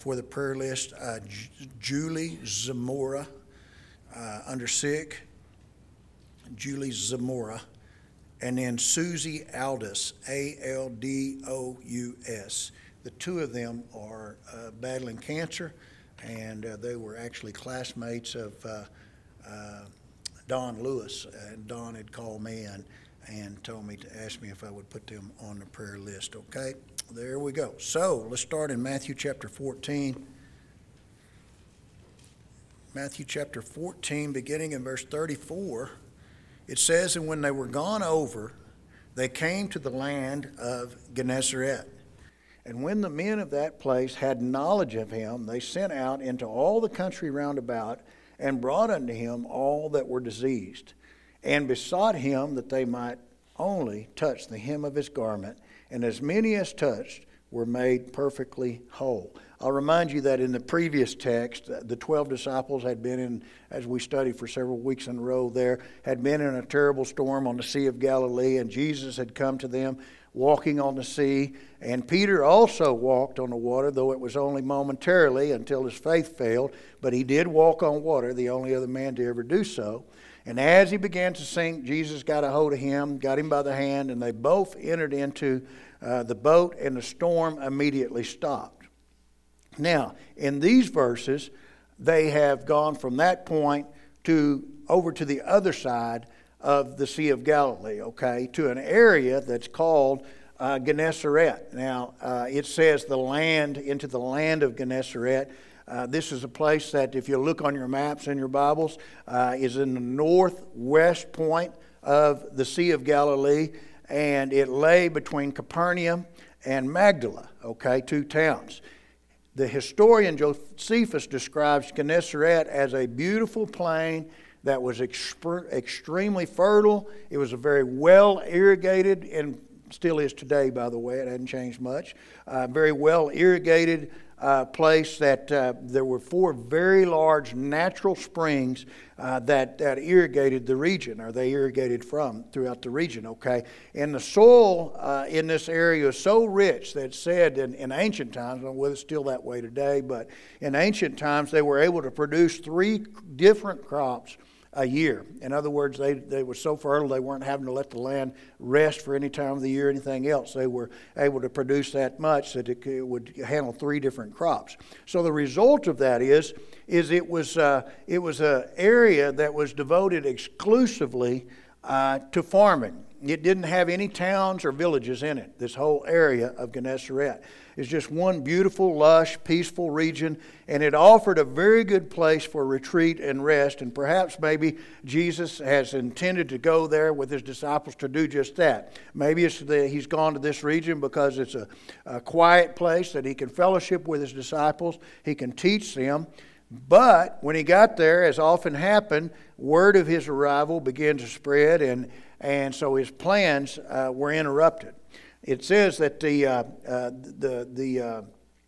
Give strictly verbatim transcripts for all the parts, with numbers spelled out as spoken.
for the prayer list, uh, J- Julie Zamora uh, under sick, Julie Zamora, and then Susie Aldous, A L D O U S. The two of them are uh, battling cancer, and uh, they were actually classmates of uh, uh, Don Lewis. And Don had called me and, and told me to ask me if I would put them on the prayer list, okay? There we go. So let's start in Matthew chapter fourteen. Matthew chapter fourteen, beginning in verse thirty-four, it says, "And when they were gone over, they came to the land of Gennesaret. And when the men of that place had knowledge of him, they sent out into all the country round about, and brought unto him all that were diseased, and besought him that they might only touch the hem of his garment. And as many as touched were made perfectly whole." I'll remind you that in the previous text, the twelve disciples had been in, as we studied for several weeks in a row there, had been in a terrible storm on the Sea of Galilee, and Jesus had come to them walking on the sea. And Peter also walked on the water, though it was only momentarily until his faith failed. But he did walk on water, the only other man to ever do so. And as he began to sink, Jesus got a hold of him, got him by the hand, and they both entered into uh, the boat, and the storm immediately stopped. Now, in these verses, they have gone from that point to over to the other side of the Sea of Galilee, okay, to an area that's called uh, Gennesaret. Now, uh, it says the land, into the land of Gennesaret. Uh, this is a place that, if you look on your maps and your Bibles, uh, is in the northwest point of the Sea of Galilee, and it lay between Capernaum and Magdala, okay, two towns. The historian Josephus describes Gennesaret as a beautiful plain that was exp- extremely fertile. It was a very well irrigated, and still is today, by the way, it hadn't changed much, uh, very well irrigated Uh, place that uh, there were four very large natural springs uh, that, that irrigated the region, or they irrigated from throughout the region, okay? And the soil uh, in this area is so rich that it's said in, in ancient times, I don't know whether it's still that way today, but in ancient times they were able to produce three different crops a year. In other words, they, they were so fertile they weren't having to let the land rest for any time of the year or anything else. They were able to produce that much that it, it would handle three different crops. So the result of that is, is it was uh, it was an area that was devoted exclusively uh, to farming. It didn't have any towns or villages in it. This whole area of Gennesaret is just one beautiful, lush, peaceful region, and it offered a very good place for retreat and rest. And perhaps maybe Jesus has intended to go there with his disciples to do just that. Maybe it's the, he's gone to this region because it's a, a quiet place that he can fellowship with his disciples. He can teach them. But when he got there, as often happened, word of his arrival began to spread, and And so his plans uh, were interrupted. It says that the uh, uh, the the uh,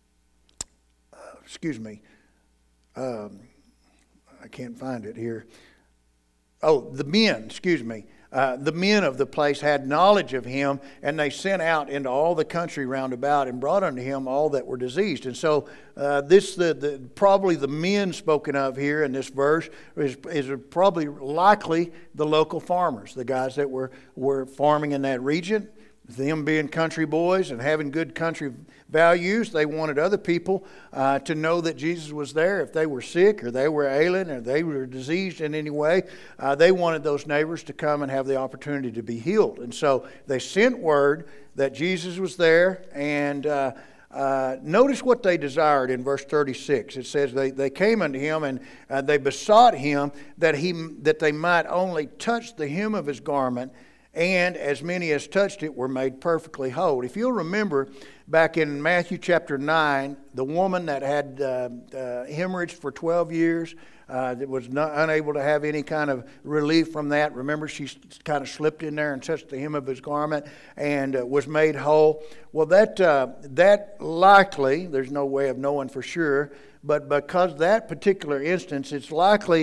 uh, excuse me, um, I can't find it here. Oh, the men, excuse me. Uh, the men of the place had knowledge of him, and they sent out into all the country round about and brought unto him all that were diseased. And so uh, this, the, the probably the men spoken of here in this verse is, is probably likely the local farmers, the guys that were, were farming in that region. Them being country boys and having good country values, they wanted other people uh, to know that Jesus was there. If they were sick or they were ailing or they were diseased in any way, uh, they wanted those neighbors to come and have the opportunity to be healed. And so they sent word that Jesus was there, and uh, uh, notice what they desired in verse thirty-six. It says they, they came unto him, and uh, they besought him that he that they might only touch the hem of his garment, and as many as touched it were made perfectly whole. If you'll remember, back in Matthew chapter nine, the woman that had uh, uh, hemorrhaged for twelve years, uh, that was not, unable to have any kind of relief from that. Remember, she kind of slipped in there and touched the hem of his garment and uh, was made whole. Well, that uh, that likely, there's no way of knowing for sure, but because that particular instance, it's likely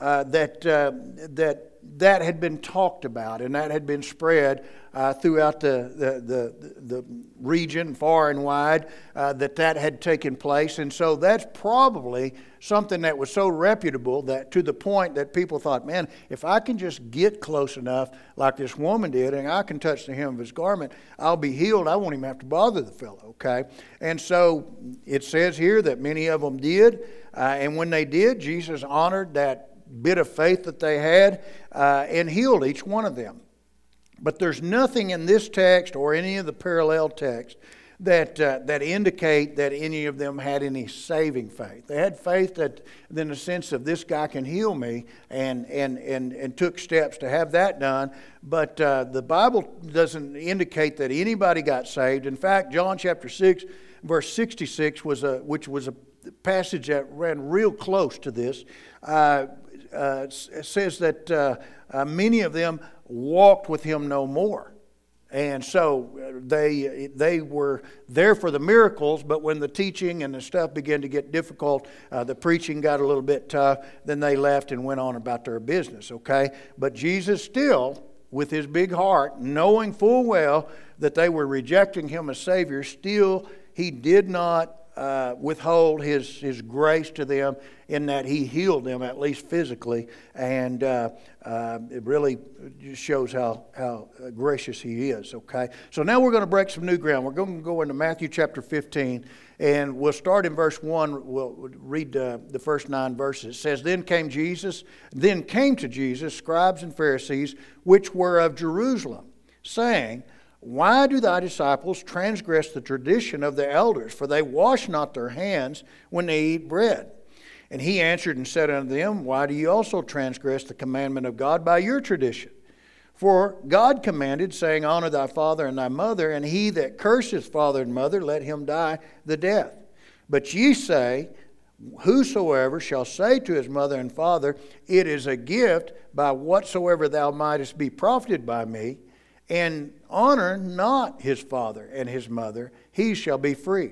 uh, that uh, that that had been talked about and that had been spread uh, throughout the, the, the, the region far and wide, uh, that that had taken place. And so that's probably something that was so reputable that to the point that people thought, man, if I can just get close enough like this woman did and I can touch the hem of his garment, I'll be healed. I won't even have to bother the fellow, okay? And so it says here that many of them did. Uh, and when they did, Jesus honored that bit of faith that they had uh, and healed each one of them. But there's nothing in this text or any of the parallel texts that uh, that indicate that any of them had any saving faith. They had faith that, in the sense of this guy can heal me, and and and, and took steps to have that done. But uh, the Bible doesn't indicate that anybody got saved. In fact, John chapter six, verse sixty-six was a which was a passage that ran real close to this. Uh, uh, says that uh, uh, many of them walked with him no more. And so they they were there for the miracles, but when the teaching and the stuff began to get difficult, uh, the preaching got a little bit tough, then they left and went on about their business, okay? But Jesus still, with his big heart, knowing full well that they were rejecting him as Savior, still he did not Uh, withhold his, his grace to them, in that he healed them, at least physically. And uh, uh, it really just shows how, how gracious he is, okay? So now we're going to break some new ground. We're going to go into Matthew chapter fifteen, and we'll start in verse one. We'll read uh, the first nine verses. It says, Then came Jesus, then came to Jesus scribes and Pharisees, which were of Jerusalem, saying, Why do thy disciples transgress the tradition of the elders? For they wash not their hands when they eat bread. And he answered and said unto them, Why do you also transgress the commandment of God by your tradition? For God commanded, saying, Honor thy father and thy mother, and he that curseth father and mother, let him die the death. But ye say, Whosoever shall say to his mother and father, It is a gift by whatsoever thou mightest be profited by me, and honor not his father and his mother, he shall be free.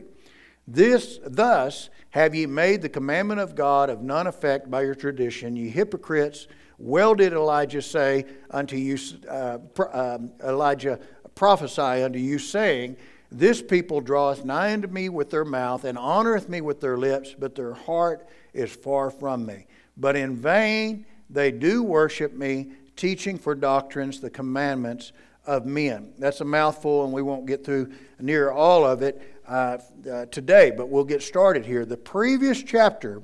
This thus have ye made the commandment of God of none effect by your tradition, ye hypocrites. Well did Elijah say unto you, uh, um, Elijah prophesy unto you, saying, This people draweth nigh unto me with their mouth, and honoreth me with their lips, but their heart is far from me. But in vain they do worship me, teaching for doctrines the commandments of men. That's a mouthful, and we won't get through near all of it uh, uh, today, but we'll get started here. The previous chapter,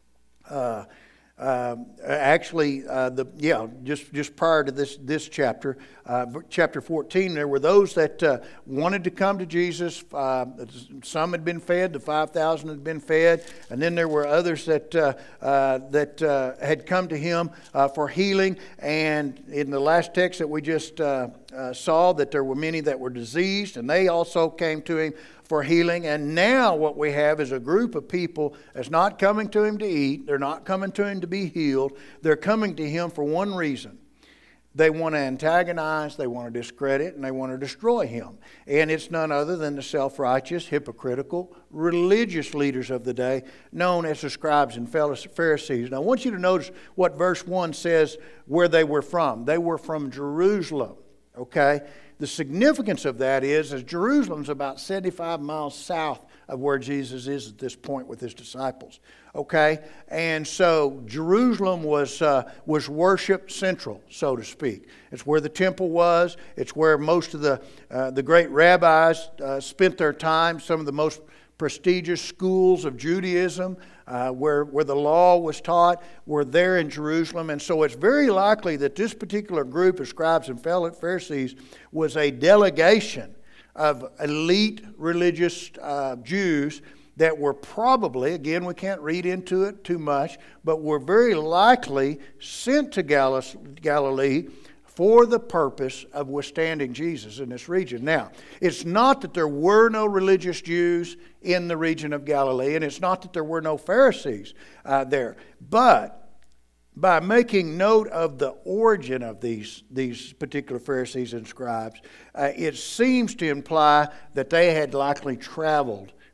uh, uh, actually, uh, the yeah, just just prior to this this chapter, uh, chapter fourteen, there were those that uh, wanted to come to Jesus. Uh, some had been fed; the five thousand had been fed, and then there were others that uh, uh, that uh, had come to him uh, for healing. And in the last text that we just uh, uh, saw, that there were many that were diseased, and they also came to him for healing. And now what we have is a group of people that's not coming to him to eat. They're not coming to him to be healed. They're coming to him for one reason. They want to antagonize, they want to discredit, and they want to destroy him. And it's none other than the self-righteous, hypocritical, religious leaders of the day, known as the scribes and Pharisees. Now I want you to notice what verse one says where they were from. They were from Jerusalem, okay? The significance of that is, is Jerusalem's about seventy-five miles south of where Jesus is at this point with his disciples. Okay, and so Jerusalem was uh, was worship central, so to speak. It's where the temple was. It's where most of the uh, the great rabbis uh, spent their time. Some of the most prestigious schools of Judaism, uh, where where the law was taught, were there in Jerusalem. And so it's very likely that this particular group of scribes and Pharisees was a delegation of elite religious uh, Jews that were probably, again, we can't read into it too much, but were very likely sent to Galilee for the purpose of withstanding Jesus in this region. Now, it's not that there were no religious Jews in the region of Galilee, and it's not that there were no Pharisees uh, there, but by making note of the origin of these, these particular Pharisees and scribes, uh, it seems to imply that they had likely traveled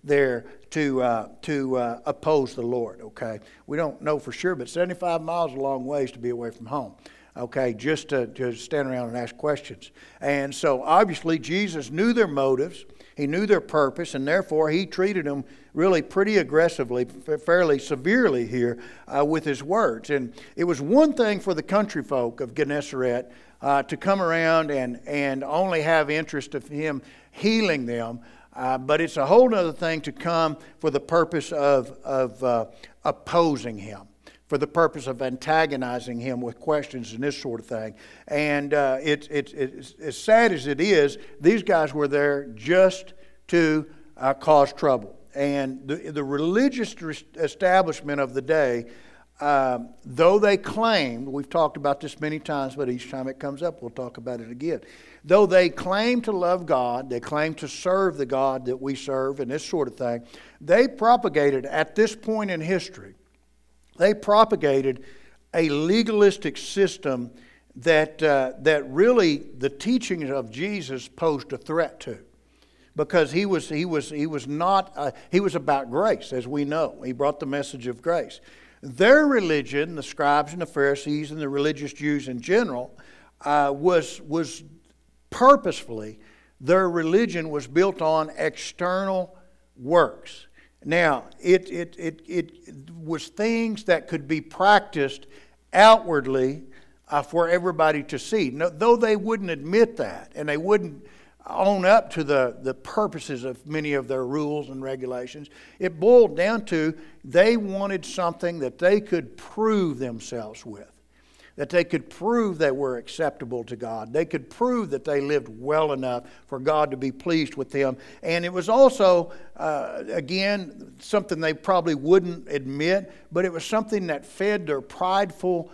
there to uh, to uh, oppose the Lord. Okay, we don't know for sure, but seventy-five miles is a long ways to be away from home. Okay, just to, to stand around and ask questions. And so obviously Jesus knew their motives. He knew their purpose, and therefore he treated them really pretty aggressively, fairly severely here uh, with his words. And it was one thing for the country folk of Gennesaret uh, to come around and, and only have interest of him healing them. Uh, but it's a whole other thing to come for the purpose of, of uh, opposing him, for the purpose of antagonizing him with questions and this sort of thing. And uh, it, it, it's as sad as it is, these guys were there just to uh, cause trouble. And the, the religious establishment of the day, uh, though they claimed, we've talked about this many times, but each time it comes up, we'll talk about it again. Though they claim to love God, they claim to serve the God that we serve and this sort of thing, they propagated at this point in history, they propagated a legalistic system that uh, that really the teachings of Jesus posed a threat to, because he was he was he was not uh, he was about grace, as we know. He brought the message of grace. Their religion, the scribes and the Pharisees and the religious Jews in general, uh, was was purposefully, their religion was built on external works. Now, it, it, it, it was things that could be practiced outwardly uh, for everybody to see. No, though they wouldn't admit that, and they wouldn't own up to the, the purposes of many of their rules and regulations, it boiled down to they wanted something that they could prove themselves with, that they could prove they were acceptable to God. They could prove that they lived well enough for God to be pleased with them. And it was also, uh, again, something they probably wouldn't admit, but it was something that fed their prideful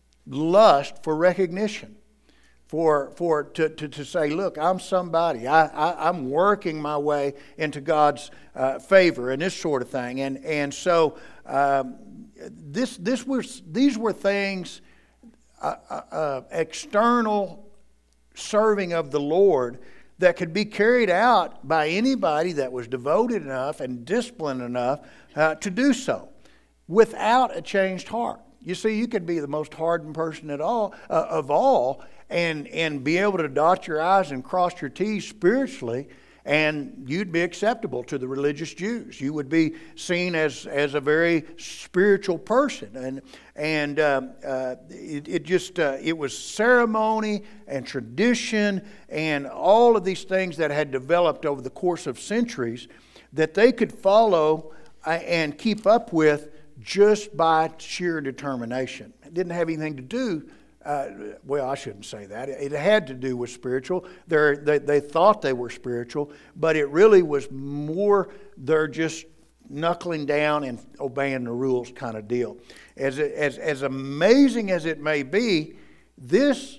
lust for recognition. For for to, to, to say, look, I'm somebody. I, I, I'm working my way into God's uh, favor and this sort of thing. And and so um, this this was these were things. Uh, uh, external serving of the Lord that could be carried out by anybody that was devoted enough and disciplined enough uh, to do so without a changed heart. You see, you could be the most hardened person at all uh, of all and, and be able to dot your I's and cross your T's spiritually, and you'd be acceptable to the religious Jews. You would be seen as, as a very spiritual person. And and um, uh, it, it just, uh, it was ceremony and tradition and all of these things that had developed over the course of centuries that they could follow uh, and keep up with just by sheer determination. It didn't have anything to do Uh, well, I shouldn't say that. It had to do with spiritual. They're, they they thought they were spiritual, but it really was more they're just knuckling down and obeying the rules kind of deal. As as as amazing as it may be, this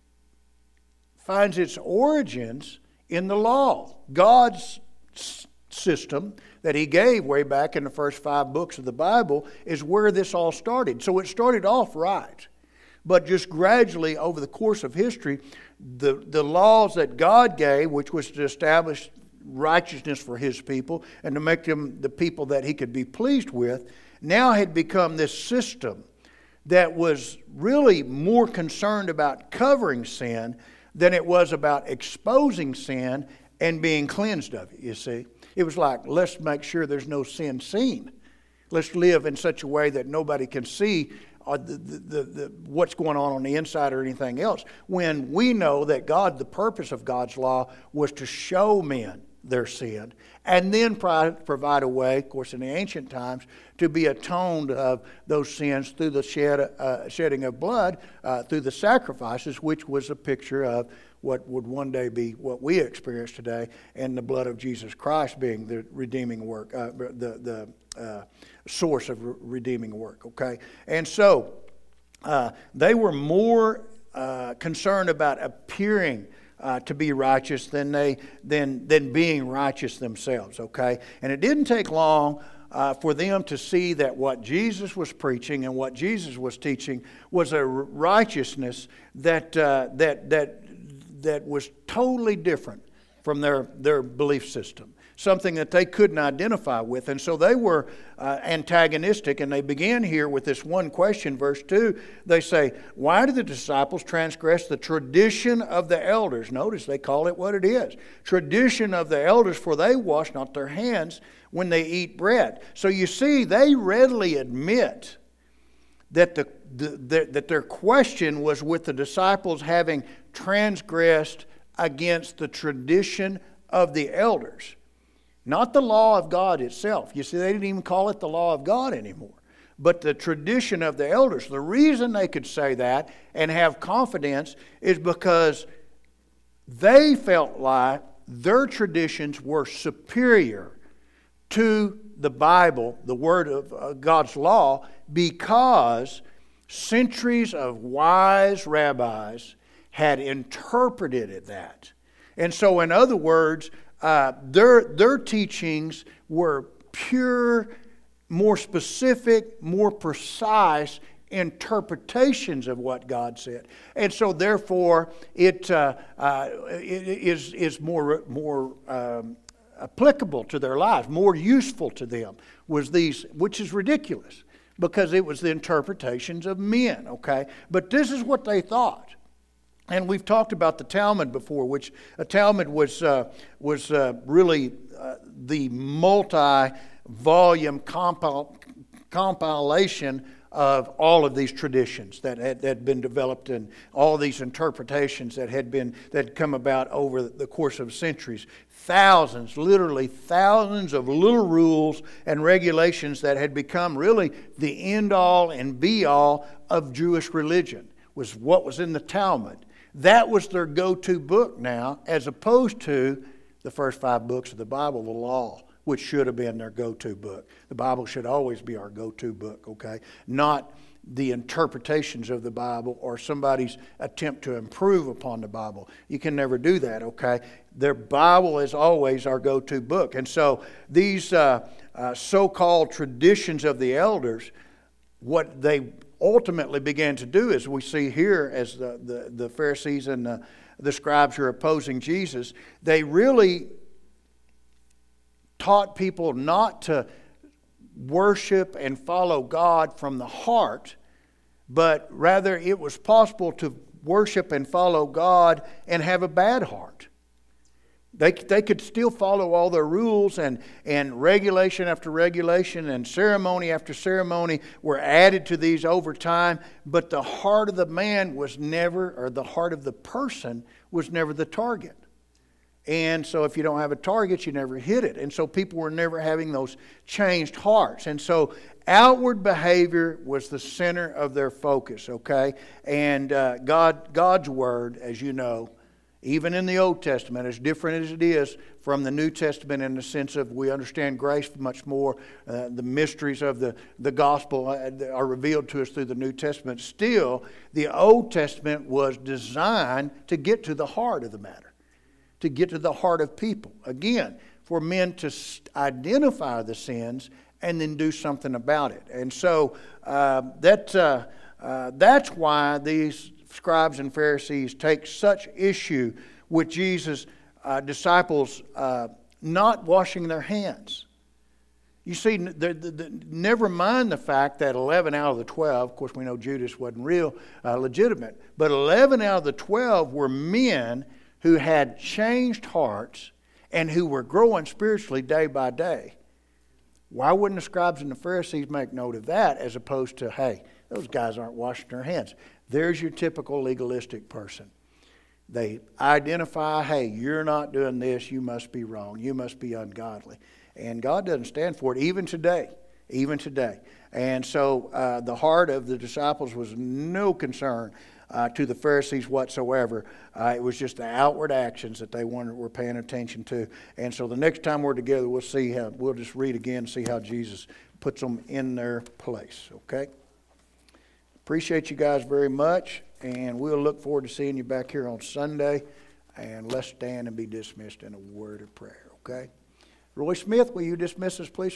finds its origins in the law, God's s- system that He gave way back in the first five books of the Bible is where this all started. So it started off right. But just gradually over the course of history, the, the laws that God gave, which was to establish righteousness for His people and to make them the people that He could be pleased with, now had become this system that was really more concerned about covering sin than it was about exposing sin and being cleansed of it, you see. It was like, let's make sure there's no sin seen. Let's live in such a way that nobody can see Or the, the, the, the, what's going on on the inside or anything else, when we know that God, the purpose of God's law was to show men their sin and then pro- provide a way, of course in the ancient times, to be atoned of those sins through the shed, uh, shedding of blood, uh, through the sacrifices, which was a picture of what would one day be what we experience today, and the blood of Jesus Christ being the redeeming work, uh, the, the uh, source of re- redeeming work, okay? And so uh, they were more uh, concerned about appearing uh, to be righteous than they than than being righteous themselves, okay? And it didn't take long uh, for them to see that what Jesus was preaching and what Jesus was teaching was a righteousness that uh, that that that was totally different from their their belief system. something that they couldn't identify with. And so they were uh, antagonistic, and they begin here with this one question, verse two. They say, why do the disciples transgress the tradition of the elders? Notice they call it what it is. Tradition of the elders, for they wash not their hands when they eat bread. So you see, they readily admit that the, the, the that their question was with the disciples having transgressed against the tradition of the elders. Not the law of God itself. You see, they didn't even call it the law of God anymore. But the tradition of the elders. The reason they could say that and have confidence is because they felt like their traditions were superior to the Bible, the Word of uh, God's law, because centuries of wise rabbis had interpreted it that. And so, in other words, uh, their, their teachings were pure, more specific, more precise interpretations of what God said. And so, therefore, it, uh, uh, it is, is more, more um, applicable to their lives, more useful to them, was these, which is ridiculous, because it was the interpretations of men, okay? But this is what they thought. And we've talked about the Talmud before, which a Talmud was uh, was uh, really uh, the multi-volume compil- compilation of all of these traditions that had, that had been developed, and all these interpretations that had been that had come about over the course of centuries. Thousands, literally thousands of little rules and regulations that had become really the end-all and be-all of Jewish religion, was what was in the Talmud. That was their go-to book now, as opposed to the first five books of the Bible, the law, which should have been their go-to book. The Bible should always be our go-to book, okay? Not the interpretations of the Bible or somebody's attempt to improve upon the Bible. You can never do that, okay? Their Bible is always our go-to book. And so these uh, uh, so-called traditions of the elders, what they ultimately began to do, as we see here, as the, the, the Pharisees and the, the scribes are opposing Jesus, they really taught people not to worship and follow God from the heart, but rather it was possible to worship and follow God and have a bad heart. They, they could still follow all their rules, and, and regulation after regulation and ceremony after ceremony were added to these over time, but the heart of the man was never, or the heart of the person was never the target. And so if you don't have a target, you never hit it. And so people were never having those changed hearts. And so outward behavior was the center of their focus, okay? And uh, God, God's Word, as you know, even in the Old Testament, as different as it is from the New Testament in the sense of we understand grace much more, uh, the mysteries of the, the gospel are revealed to us through the New Testament. Still, the Old Testament was designed to get to the heart of the matter, to get to the heart of people. Again, for men to identify the sins and then do something about it. And so uh, that uh, uh, that's why these scribes and Pharisees take such issue with Jesus' uh, disciples uh, not washing their hands. You see, the, the, the, never mind the fact that eleven out of the twelve, of course we know Judas wasn't real, uh, legitimate, but eleven out of the twelve were men who had changed hearts and who were growing spiritually day by day. Why wouldn't the scribes and the Pharisees make note of that, as opposed to, hey, those guys aren't washing their hands? There's your typical legalistic person. They identify, hey, you're not doing this, you must be wrong, you must be ungodly. And God doesn't stand for it, even today, even today. And so uh, the heart of the disciples was no concern uh, to the Pharisees whatsoever. Uh, it was just the outward actions that they wanted, were paying attention to. And so the next time we're together, we'll see how, we'll just read again and see how Jesus puts them in their place, okay? Appreciate you guys very much, and we'll look forward to seeing you back here on Sunday. And let's stand and be dismissed in a word of prayer, okay? Roy Smith, will you dismiss us, please?